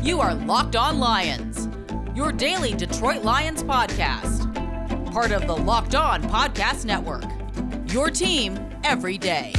You are Locked On Lions, your daily Detroit Lions podcast. Part of the Locked On Podcast Network, your team every day.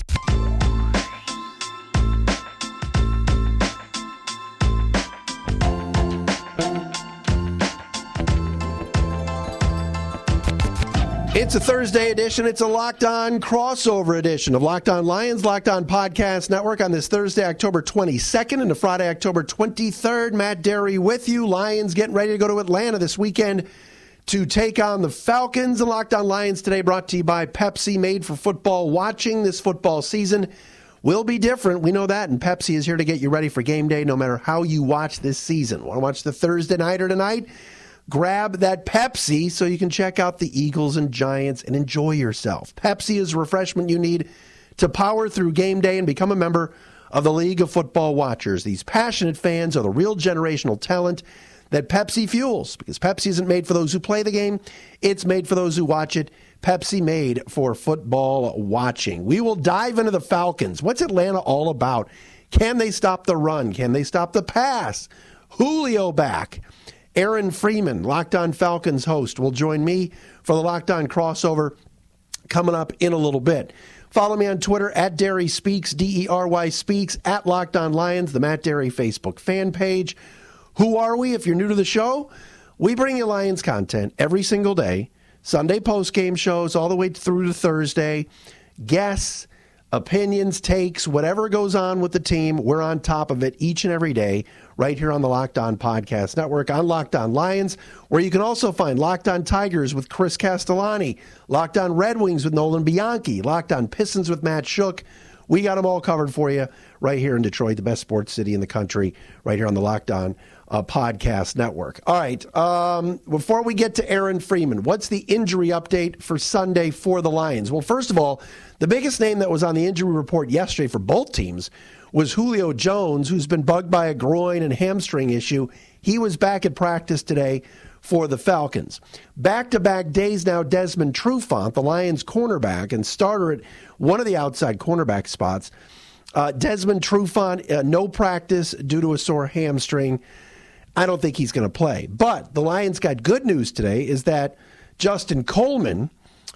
It's a Thursday edition. It's a Locked On crossover edition of Locked On Lions, Locked On Podcast Network on this Thursday, October 22nd and Friday, October 23rd. Matt Derry with you. Lions getting ready to go to Atlanta this weekend to take on the Falcons. And Locked On Lions today brought to you by Pepsi, made for football. Watching this football season will be different. We know that. And Pepsi is here to get you ready for game day no matter how you watch this season. Want to watch the Thursday nighter tonight? Grab that Pepsi so you can check out the Eagles and Giants and enjoy yourself. Pepsi is refreshment you need to power through game day and become a member of the League of Football Watchers. These passionate fans are the real generational talent that Pepsi fuels, because Pepsi isn't made for those who play the game. It's made for those who watch it. Pepsi, made for football watching. We will dive into the Falcons. What's Atlanta all about? Can they stop the run? Can they stop the pass? Julio back. Aaron Freeman, Locked On Falcons host, will join me for the Locked On crossover coming up in a little bit. Follow me on Twitter at Derry Speaks, D-E-R-Y Speaks, at Locked On Lions, the Matt Derry Facebook fan page. Who are we? If you're new to the show, we bring you Lions content every single day. Sunday post-game shows all the way through to Thursday. Guests, opinions, takes, whatever goes on with the team, we're on top of it each and every day right here on the Locked On Podcast Network, on Locked On Lions, where you can also find Locked On Tigers with Chris Castellani, Locked On Red Wings with Nolan Bianchi, Locked On Pistons with Matt Shook. We got them all covered for you right here in Detroit, the best sports city in the country, right here on the Locked On Podcast Network. All right, before we get to Aaron Freeman, what's the injury update for Sunday for the Lions? Well, first of all, the biggest name that was on the injury report yesterday for both teams was Julio Jones, who's been bugged by a groin and hamstring issue. He was back at practice today for the Falcons. Back-to-back days now, Desmond Trufant, the Lions cornerback and starter at one of the outside cornerback spots. Desmond Trufant, no practice due to a sore hamstring. I don't think he's going to play. But the Lions got good news today, is that Justin Coleman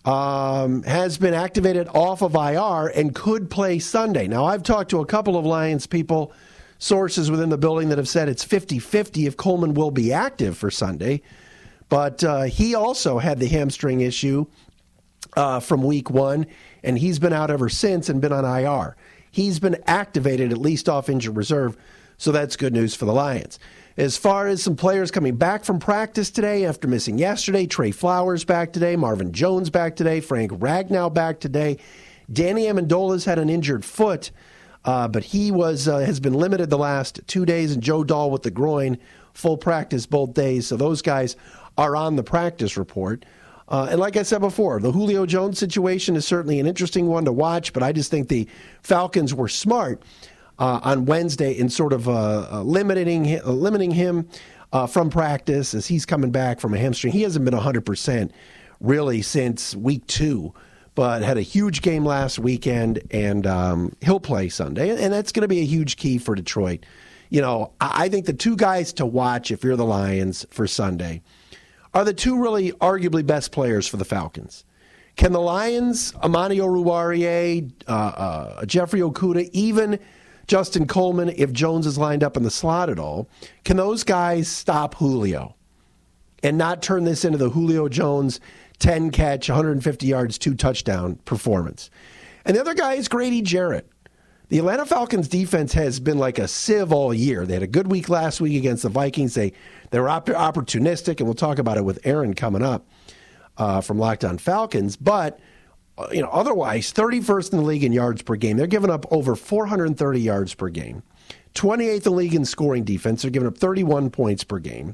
has been activated off of IR and could play Sunday. Now, I've talked to a couple of Lions people, sources within the building, that have said it's 50-50 if Coleman will be active for Sunday. But he also had the hamstring issue from week one, and he's been out ever since and been on IR. He's been activated, at least off injured reserve, so that's good news for the Lions. As far as some players coming back from practice today after missing yesterday, Trey Flowers back today, Marvin Jones back today, Frank Ragnow back today. Danny Amendola's had an injured foot, but he has been limited the last 2 days, and Joe Dahl with the groin, full practice both days. So those guys are on the practice report. And like I said before, the Julio Jones situation is certainly an interesting one to watch, but I just think the Falcons were smart on Wednesday in sort of limiting him from practice as he's coming back from a hamstring. He hasn't been 100% really since week 2, but had a huge game last weekend, and he'll play Sunday. And that's going to be a huge key for Detroit. You know, I think the two guys to watch if you're the Lions for Sunday are the two really arguably best players for the Falcons. Can the Lions, Amani Oruwariye, Jeffrey Okudah, even Justin Coleman, if Jones is lined up in the slot at all, can those guys stop Julio and not turn this into the Julio Jones 10-catch, 150 yards, 2-touchdown performance? And the other guy is Grady Jarrett. The Atlanta Falcons defense has been like a sieve all year. They had a good week last week against the Vikings. They were opportunistic, and we'll talk about it with Aaron coming up from Locked On Falcons. But otherwise, 31st in the league in yards per game. They're giving up over 430 yards per game. 28th in the league in scoring defense. They're giving up 31 points per game.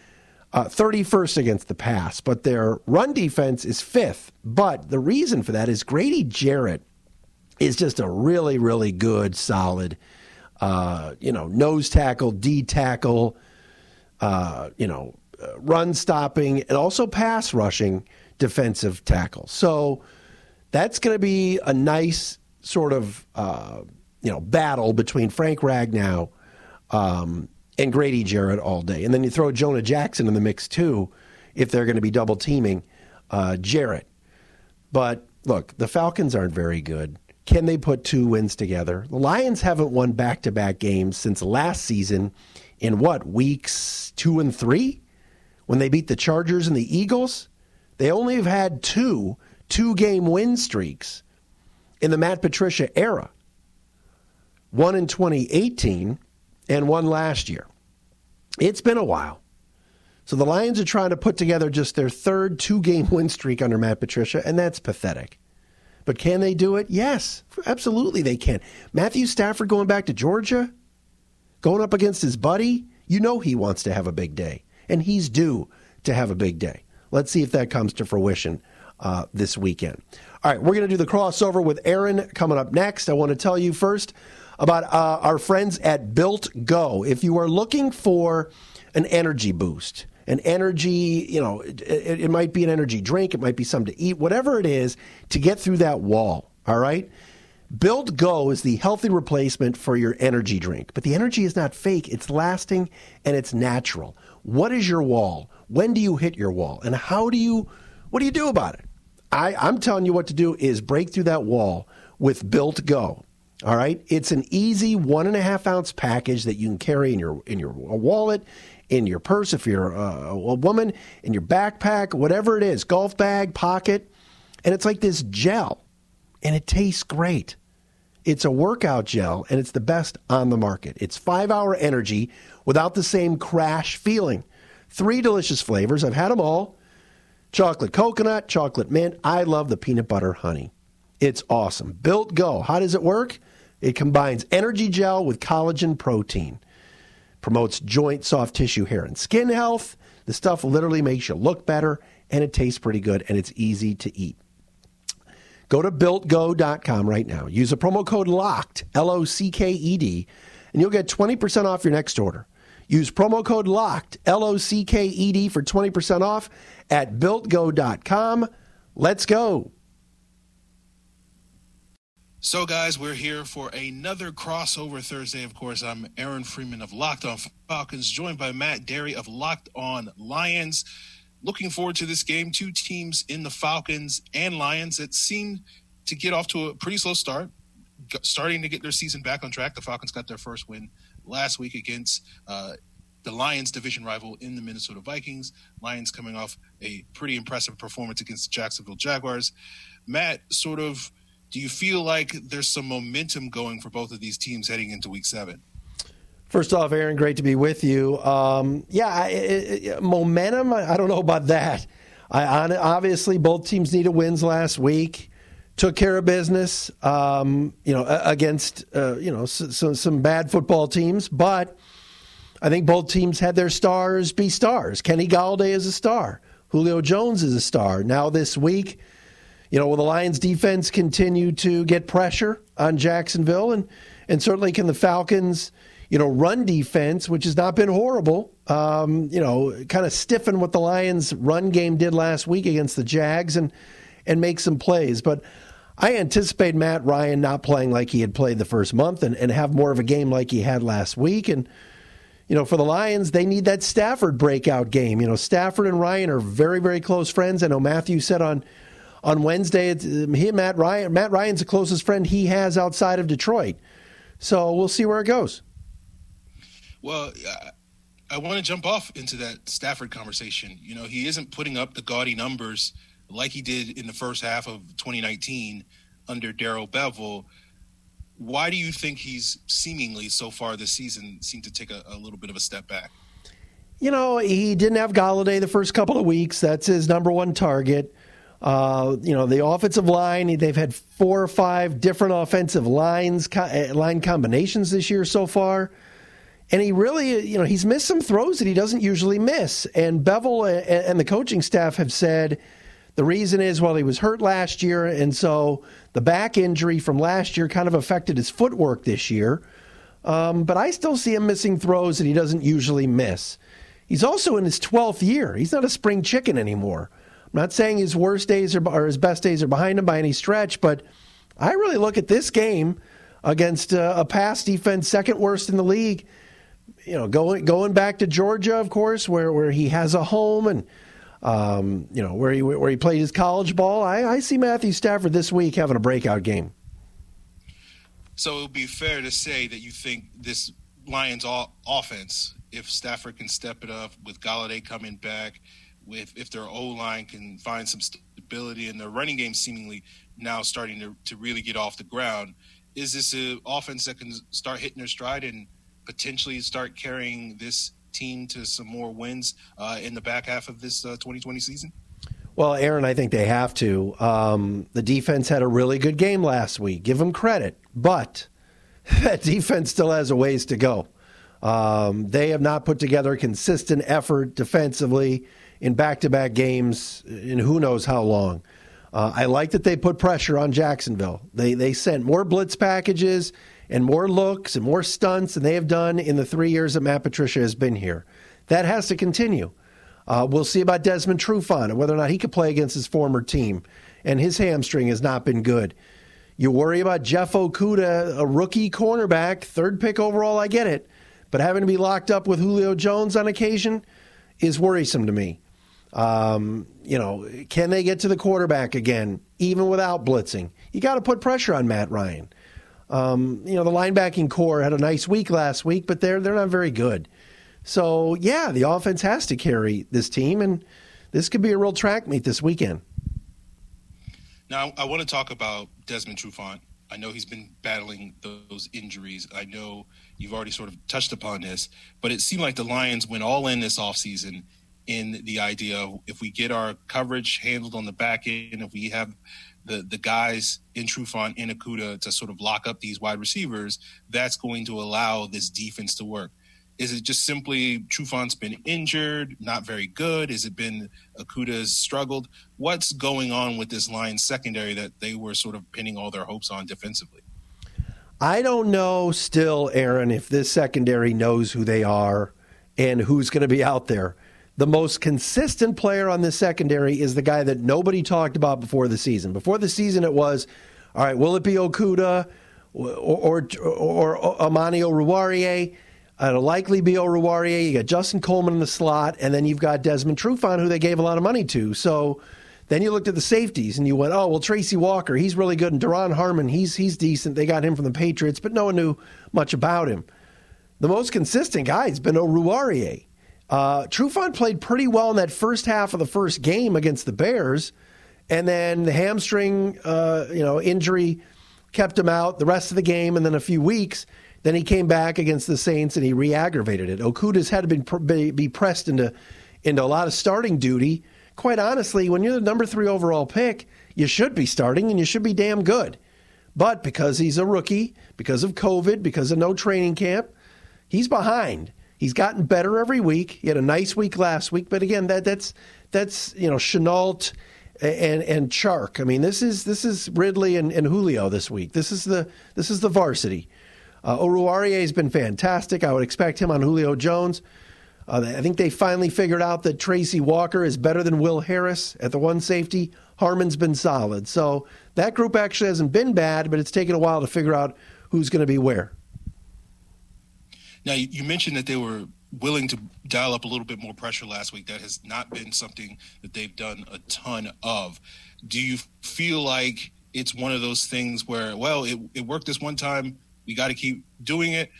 31st against the pass. But their run defense is 5th. But the reason for that is Grady Jarrett is just a really, really good, solid, nose tackle, D tackle, run stopping, and also pass rushing defensive tackle. So that's going to be a nice sort of, battle between Frank Ragnow and Grady Jarrett all day. And then you throw Jonah Jackson in the mix, too, if they're going to be double teaming Jarrett. But, look, the Falcons aren't very good. Can they put 2 wins together? The Lions haven't won back-to-back games since last season in, weeks 2 and 3? When they beat the Chargers and the Eagles? They only have had 2-game win streaks in the Matt Patricia era. One in 2018 and one last year. It's been a while. So the Lions are trying to put together just their third 2-game win streak under Matt Patricia, and that's pathetic. But can they do it? Yes, absolutely they can. Matthew Stafford going back to Georgia, going up against his buddy, you know he wants to have a big day, and he's due to have a big day. Let's see if that comes to fruition this weekend. All right, we're going to do the crossover with Aaron coming up next. I want to tell you first about our friends at Built Go. If you are looking for an energy boost, an energy, it might be an energy drink, it might be something to eat, whatever it is, to get through that wall, all right? Built Go is the healthy replacement for your energy drink. But the energy is not fake, it's lasting, and it's natural. What is your wall? When do you hit your wall? And what do you do about it? I'm telling you what to do is break through that wall with Built Go. All right? It's an easy 1.5-ounce package that you can carry in your wallet, in your purse if you're a woman, in your backpack, whatever it is, golf bag, pocket. And it's like this gel, and it tastes great. It's a workout gel, and it's the best on the market. It's 5-hour energy without the same crash feeling. 3 delicious flavors. I've had them all. Chocolate coconut, chocolate mint. I love the peanut butter honey. It's awesome. Built Go. How does it work? It combines energy gel with collagen protein. Promotes joint, soft tissue, hair, and skin health. The stuff literally makes you look better, and it tastes pretty good, and it's easy to eat. Go to BuiltGo.com right now. Use the promo code LOCKED, LOCKED, and you'll get 20% off your next order. Use promo code LOCKED, LOCKED, for 20% off at BuiltGo.com. Let's go. So, guys, we're here for another crossover Thursday. Of course, I'm Aaron Freeman of Locked On Falcons, joined by Matt Derry of Locked On Lions. Looking forward to this game. 2 teams in the Falcons and Lions that seem to get off to a pretty slow start, starting to get their season back on track. The Falcons got their first win last week against the Lions' division rival in the Minnesota Vikings. Lions coming off a pretty impressive performance against the Jacksonville Jaguars. Matt, do you feel like there's some momentum going for both of these teams heading into Week 7? First off, Aaron, great to be with you. Momentum, I don't know about that. Obviously, both teams needed wins last week. Took care of business, against some bad football teams. But I think both teams had their stars be stars. Kenny Golladay is a star. Julio Jones is a star. Now this week, will the Lions defense continue to get pressure on Jacksonville? And certainly can the Falcons, run defense, which has not been horrible, kind of stiffen what the Lions run game did last week against the Jags and make some plays. But I anticipate Matt Ryan not playing like he had played the first month and have more of a game like he had last week. And, for the Lions, they need that Stafford breakout game. Stafford and Ryan are very, very close friends. I know Matthew said on Wednesday, he and Matt Ryan's the closest friend he has outside of Detroit. So we'll see where it goes. Well, I want to jump off into that Stafford conversation. He isn't putting up the gaudy numbers like he did in the first half of 2019 under Darrell Bevell. Why do you think he's seemingly so far this season seemed to take a little bit of a step back? He didn't have Golladay the first couple of weeks. That's his number one target. The offensive line, they've had 4 or 5 different offensive line combinations this year so far. And he really, he's missed some throws that he doesn't usually miss. And Bevell and the coaching staff have said the reason is, he was hurt last year, and so the back injury from last year kind of affected his footwork this year. But I still see him missing throws that he doesn't usually miss. He's also in his 12th year. He's not a spring chicken anymore. I'm not saying his worst days or his best days are behind him by any stretch, but I really look at this game against a pass defense, second worst in the league. going back to Georgia, of course, where he has a home and where he played his college ball. I see Matthew Stafford this week having a breakout game. So it would be fair to say that you think this Lions offense, if Stafford can step it up with Golladay coming back, if their O-line can find some stability and their running game seemingly now starting to really get off the ground, is this an offense that can start hitting their stride and potentially start carrying this team to some more wins in the back half of this 2020 season? Well, Aaron, I think they have to. The defense had a really good game last week. Give them credit. But that defense still has a ways to go. They have not put together a consistent effort defensively in back-to-back games in who knows how long. I like that they put pressure on Jacksonville. They sent more blitz packages and more looks and more stunts than they have done in the 3 years that Matt Patricia has been here. That has to continue. We'll see about Desmond Trufant and whether or not he could play against his former team. And his hamstring has not been good. You worry about Jeff Okudah, a rookie cornerback, 3rd pick overall, I get it. But having to be locked up with Julio Jones on occasion is worrisome to me. Can they get to the quarterback again, even without blitzing? You got to put pressure on Matt Ryan. The linebacking core had a nice week last week, but they're not very good. So, yeah, the offense has to carry this team, and this could be a real track meet this weekend. Now, I want to talk about Desmond Trufant. I know he's been battling those injuries. I know you've already sort of touched upon this, but it seemed like the Lions went all in this offseason in the idea of if we get our coverage handled on the back end, if we have the guys in Trufant and Okudah to sort of lock up these wide receivers, that's going to allow this defense to work. Is it just simply Trufant's been injured, not very good? Has it been Okudah's struggled? What's going on with this Lions secondary that they were sort of pinning all their hopes on defensively? I don't know still, Aaron, if this secondary knows who they are and who's going to be out there. The most consistent player on this secondary is the guy that nobody talked about before the season. Before the season, it was, all right, will it be Okudah or Amani Oruwariye? It'll likely be Oruwariye. You got Justin Coleman in the slot, and then you've got Desmond Trufant, who they gave a lot of money to. So then you looked at the safeties, and you went, oh, well, Tracy Walker, he's really good, and Daron Harmon, he's decent. They got him from the Patriots, but no one knew much about him. The most consistent guy has been Oruwariye. Trufant played pretty well in that first half of the first game against the Bears, and then the hamstring injury kept him out the rest of the game, and then a few weeks. Then he came back against the Saints and he re-aggravated it. Okudah's had to be pressed into a lot of starting duty. Quite honestly, when you're the number 3 overall pick, you should be starting and you should be damn good. But because he's a rookie, because of COVID, because of no training camp, he's behind. He's gotten better every week. He had a nice week last week, but again, that's Shenault and Chark. I mean, this is Ridley and Julio this week. This is the varsity. Oruwariye has been fantastic. I would expect him on Julio Jones. I think they finally figured out that Tracy Walker is better than Will Harris at the one safety. Harmon's been solid. So that group actually hasn't been bad, but it's taken a while to figure out who's going to be where. Now, you mentioned that they were willing to dial up a little bit more pressure last week. That has not been something that they've done a ton of. Do you feel like it's one of those things where, well, it worked this one time, we got to keep doing it?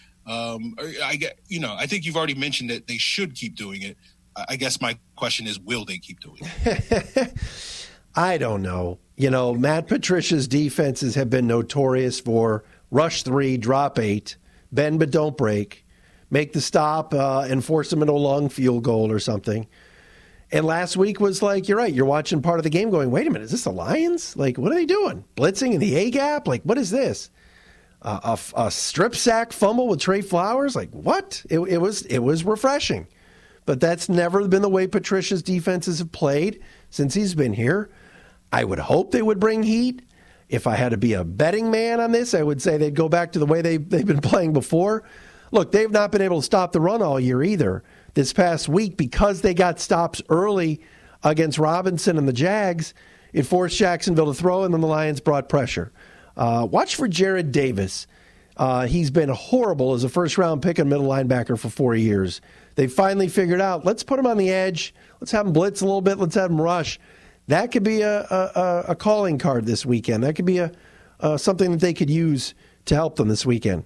I think you've already mentioned that they should keep doing it. I guess my question is, will they keep doing it? I don't know. Matt Patricia's defenses have been notorious for rush 3, drop 8, bend but don't break, make the stop and force them into a long field goal or something. And last week was like, you're right, you're watching part of the game going, wait a minute, is this the Lions? Like, what are they doing? Blitzing in the A-gap? Like, what is this? A strip sack fumble with Trey Flowers? Like, what? It was refreshing. But that's never been the way Patricia's defenses have played since he's been here. I would hope they would bring heat. If I had to be a betting man on this, I would say they'd go back to the way they've been playing before. Look, they've not been able to stop the run all year either. This past week, because they got stops early against Robinson and the Jags, it forced Jacksonville to throw, and then the Lions brought pressure. Watch for Jared Davis. He's been horrible as a first-round pick and middle linebacker for 4 years. They finally figured out, let's put him on the edge. Let's have him blitz a little bit. Let's have him rush. That could be a calling card this weekend. That could be something that they could use to help them this weekend.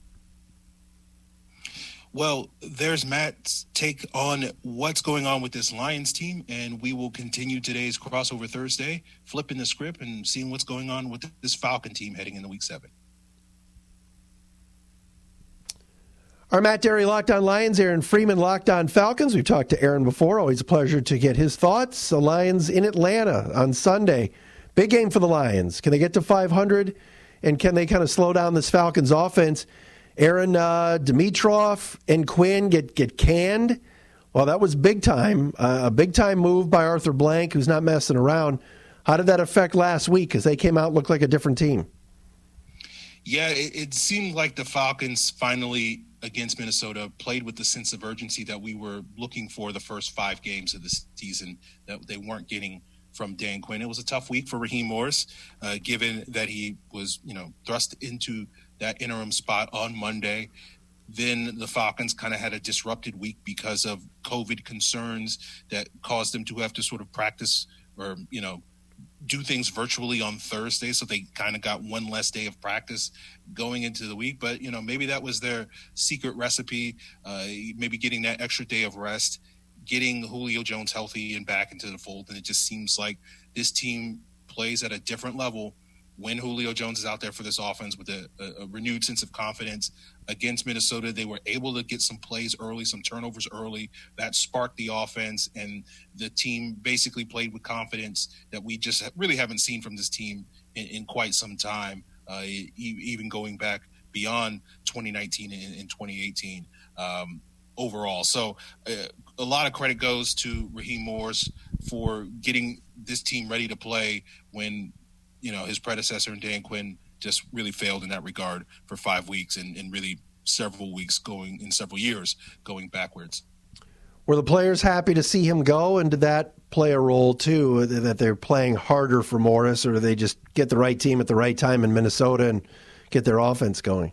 Well, there's Matt's take on what's going on with this Lions team, and we will continue today's Crossover Thursday, flipping the script and seeing what's going on with this Falcon team heading into Week 7. Our Matt Derry, Locked On Lions, Aaron Freeman, Locked On Falcons. We've talked to Aaron before. Always a pleasure to get his thoughts. The Lions in Atlanta on Sunday. Big game for the Lions. Can they get to 500? And can they kind of slow down this Falcons offense? Aaron, Dimitroff and Quinn get canned. Well, that was big time. A big-time move by Arthur Blank, who's not messing around. How did that affect last week? Because they came out and looked like a different team. Yeah, it seemed like the Falcons finally, against Minnesota, played with the sense of urgency that we were looking for the first 5 games of the season that they weren't getting from Dan Quinn. It was a tough week for Raheem Morris, given that he was, thrust into that interim spot on Monday. Then the Falcons kind of had a disrupted week because of COVID concerns that caused them to have to sort of practice or, do things virtually on Thursday. So they kind of got one less day of practice going into the week. But, maybe that was their secret recipe, maybe getting that extra day of rest, getting Julio Jones healthy and back into the fold. And it just seems like this team plays at a different level when Julio Jones is out there for this offense with a renewed sense of confidence. Against Minnesota, they were able to get some plays early, some turnovers early. That sparked the offense, and the team basically played with confidence that we just really haven't seen from this team in quite some time, even going back beyond 2019 and 2018 overall. So a lot of credit goes to Raheem Morris for getting this team ready to play when his predecessor and Dan Quinn just really failed in that regard for 5 weeks and really several years going backwards. Were the players happy to see him go, and did that play a role too, that they're playing harder for Morris, or do they just get the right team at the right time in Minnesota and get their offense going?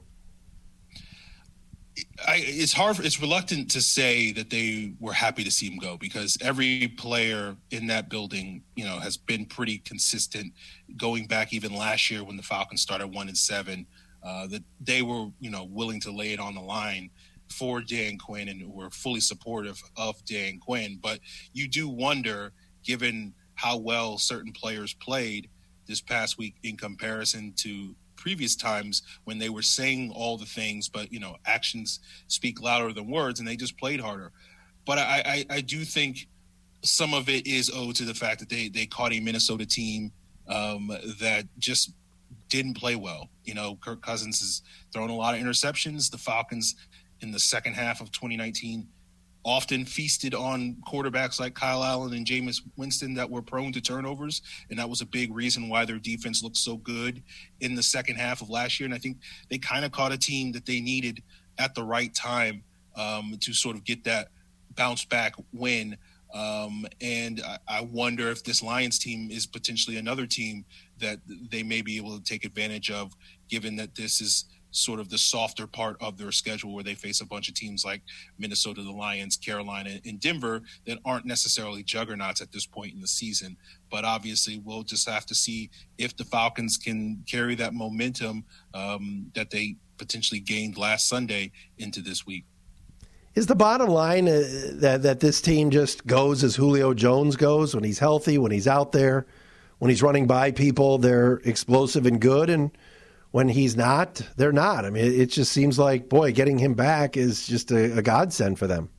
It's reluctant to say that they were happy to see him go, because every player in that building, has been pretty consistent going back even last year when the Falcons started 1-7, that they were, willing to lay it on the line for Dan Quinn and were fully supportive of Dan Quinn. But you do wonder, given how well certain players played this past week in comparison to previous times when they were saying all the things, but actions speak louder than words, and they just played harder. But I do think some of it is owed to the fact that they caught a Minnesota team that just didn't play well. Kirk Cousins has thrown a lot of interceptions. The Falcons in the second half of 2019 often feasted on quarterbacks like Kyle Allen and Jameis Winston that were prone to turnovers, and that was a big reason why their defense looked so good in the second half of last year. And I think they kind of caught a team that they needed at the right time to sort of get that bounce back win. And I wonder if this Lions team is potentially another team that they may be able to take advantage of, given that this is sort of the softer part of their schedule, where they face a bunch of teams like Minnesota, the Lions, Carolina, and Denver that aren't necessarily juggernauts at this point in the season. But obviously we'll just have to see if the Falcons can carry that momentum that they potentially gained last Sunday into this week. Is the bottom line that this team just goes as Julio Jones goes? When he's healthy, when he's out there, when he's running by people, they're explosive and good, and when he's not, they're not. I mean, it just seems like, boy, getting him back is just a godsend for them.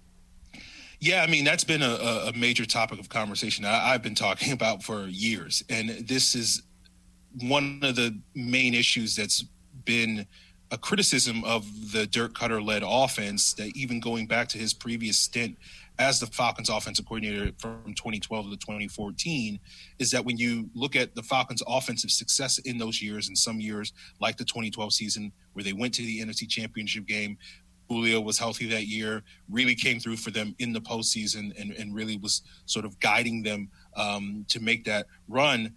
Yeah, I mean, that's been a major topic of conversation I've been talking about for years. And this is one of the main issues that's been a criticism of the Dirk Cutter-led offense, that even going back to his previous stint as the Falcons offensive coordinator from 2012 to 2014, is that when you look at the Falcons offensive success in those years, and some years like the 2012 season where they went to the NFC Championship game, Julio was healthy that year, really came through for them in the postseason and really was sort of guiding them to make that run.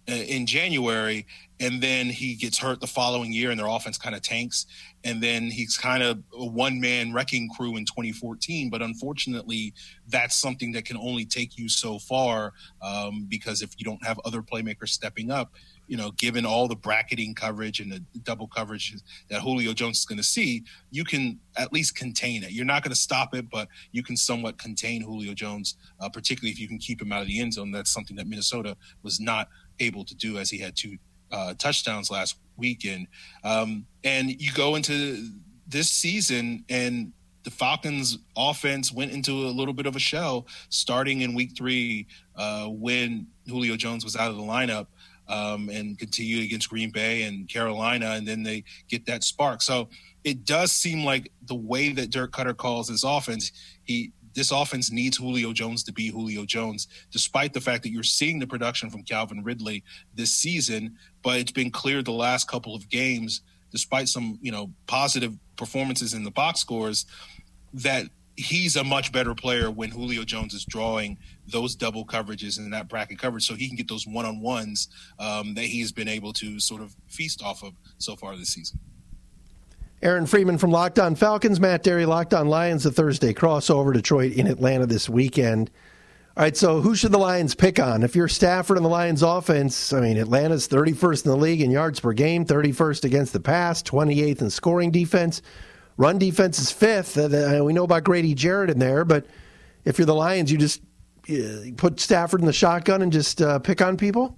in January, and then he gets hurt the following year and their offense kind of tanks. And then he's kind of a one-man wrecking crew in 2014. But unfortunately, that's something that can only take you so far because if you don't have other playmakers stepping up, given all the bracketing coverage and the double coverage that Julio Jones is going to see, you can at least contain it. You're not going to stop it, but you can somewhat contain Julio Jones, particularly if you can keep him out of the end zone. That's something that Minnesota was not able to do, as he had 2 touchdowns last weekend. And you go into this season, and the Falcons offense went into a little bit of a shell starting in week 3 when Julio Jones was out of the lineup, and continued against Green Bay and Carolina, and then they get that spark. So it does seem like the way that Dirk Koetter calls this offense, this offense needs Julio Jones to be Julio Jones, despite the fact that you're seeing the production from Calvin Ridley this season. But it's been clear the last couple of games, despite some, positive performances in the box scores, that he's a much better player when Julio Jones is drawing those double coverages and that bracket coverage, so he can get those one-on-ones that he's been able to sort of feast off of so far this season. Aaron Freeman from Locked On Falcons, Matt Derry, Locked On Lions, the Thursday crossover, Detroit in Atlanta this weekend. All right, so who should the Lions pick on? If you're Stafford and the Lions offense, Atlanta's 31st in the league in yards per game, 31st against the pass, 28th in scoring defense. Run defense is 5th. We know about Grady Jarrett in there, but if you're the Lions, you just put Stafford in the shotgun and just pick on people?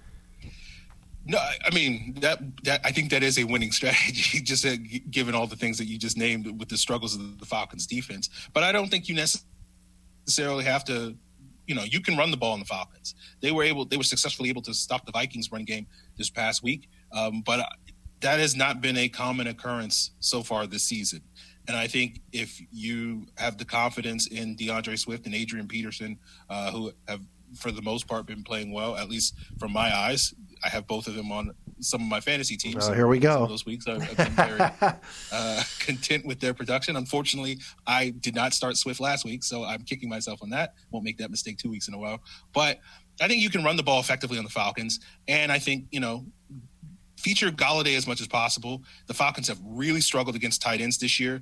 No, I think that is a winning strategy, just given all the things that you just named with the struggles of the Falcons defense. But I don't think you necessarily have to, you can run the ball in the Falcons. They were successfully able to stop the Vikings run game this past week. But that has not been a common occurrence so far this season. And I think if you have the confidence in DeAndre Swift and Adrian Peterson, who have, for the most part, been playing well, at least from my eyes, I have both of them on some of my fantasy teams. Oh, here we go. Some of those weeks I've been very content with their production. Unfortunately, I did not start Swift last week, so I'm kicking myself on that. Won't make that mistake 2 weeks in a row. But I think you can run the ball effectively on the Falcons. And I think, feature Golladay as much as possible. The Falcons have really struggled against tight ends this year.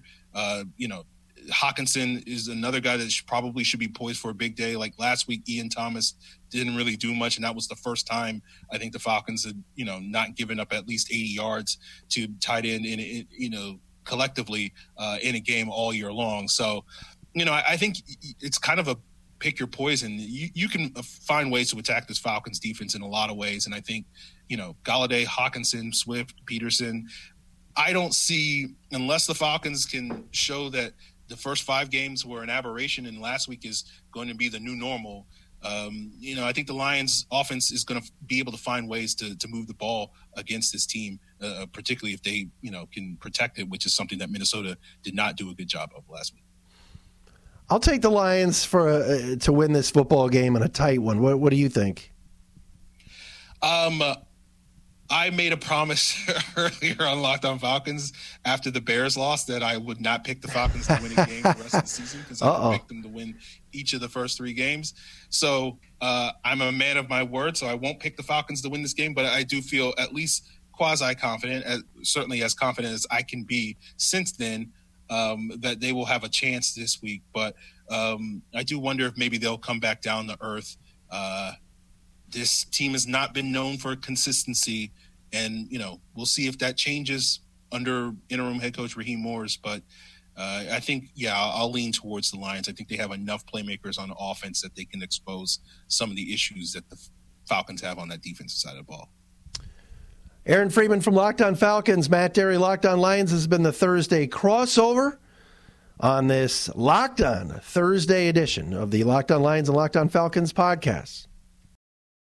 Hockenson is another guy that probably should be poised for a big day. Like last week, Ian Thomas didn't really do much, and that was the first time I think the Falcons had, not given up at least 80 yards to tight end collectively in a game all year long. So, I think it's kind of a pick your poison. You can find ways to attack this Falcons defense in a lot of ways, and I think, Golladay, Hockenson, Swift, Peterson, I don't see, unless the Falcons can show that the first 5 games were an aberration and last week is going to be the new normal, I think the Lions offense is going to be able to find ways to move the ball against this team, particularly if they, can protect it, which is something that Minnesota did not do a good job of last week. I'll take the Lions to win this football game in a tight one. What do you think? I made a promise earlier on Locked On Falcons after the Bears lost that I would not pick the Falcons to win a game the rest of the season because I picked them to win each of the first 3 games. So I'm a man of my word, so I won't pick the Falcons to win this game, but I do feel at least quasi-confident, certainly as confident as I can be since then, that they will have a chance this week. But I do wonder if maybe they'll come back down to earth. This team has not been known for consistency, and, we'll see if that changes under interim head coach Raheem Morris. But I think, I'll lean towards the Lions. I think they have enough playmakers on the offense that they can expose some of the issues that the Falcons have on that defensive side of the ball. Aaron Freeman from Locked On Falcons, Matt Derry, Locked On Lions. This has been the Thursday crossover on this Locked On Thursday edition of the Locked On Lions and Locked On Falcons podcasts.